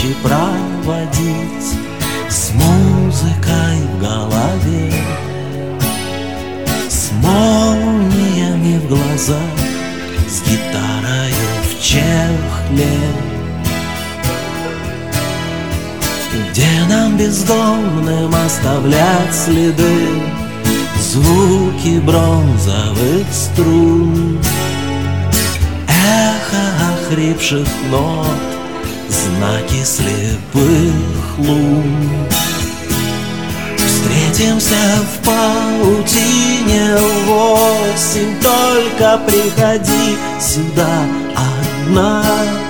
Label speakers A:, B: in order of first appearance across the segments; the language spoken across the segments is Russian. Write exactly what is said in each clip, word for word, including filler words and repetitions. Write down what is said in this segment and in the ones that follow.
A: ночи проводить с музыкой в голове, с молниями в глазах, с гитарою в чехле, где нам бездомным оставлять следы звуки бронзовых струн, эхо охрипших нот, знаки слепых лун. Встретимся в паутине восемь, только приходи сюда одна.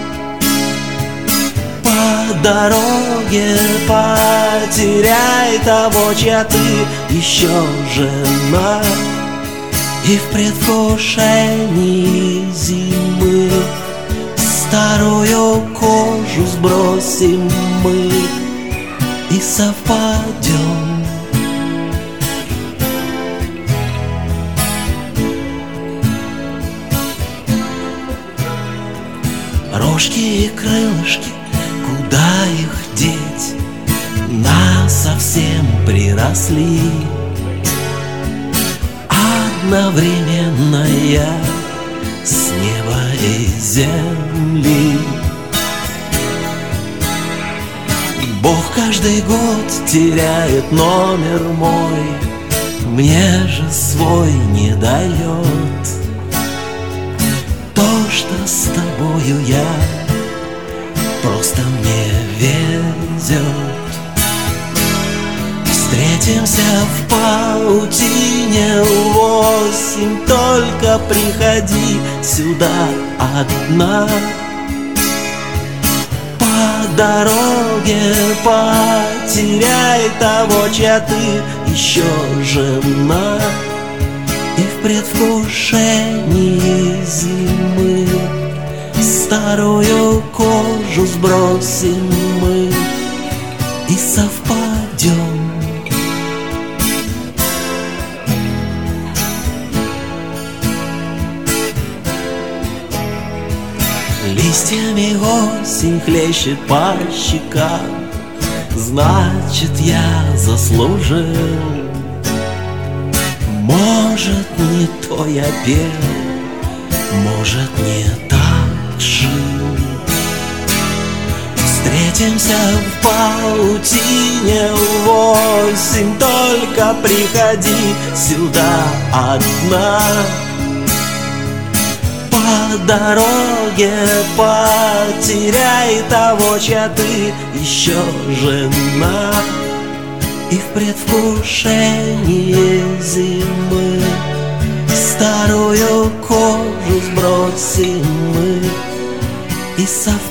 A: По дороге потеряй того, чья ты еще жена, и в предвкушении зимы старую кожу сбросим мы и совпадем. Рожки и крылышки, куда их деть? Нас совсем приросли. Одновременная с неба и земли. Бог каждый год теряет номер мой, мне же свой не дает. То, что с тобою я, просто мне везет. Встретимся в паутине восемь, только приходи сюда одна. По дороге потеряй того, чья ты еще жена, и в предвкушении зимы старую кожу сбросим мы и совпадем. Листьями осень хлещет по щекам, значит, я заслужил. Может, не то я пел, может, не так жил. Встретимся в паутине восемь, только приходи сюда одна. По дороге потеряй того, чья ты еще жена, и в предвкушении зимы старую кожу сбросим мы и совпадем.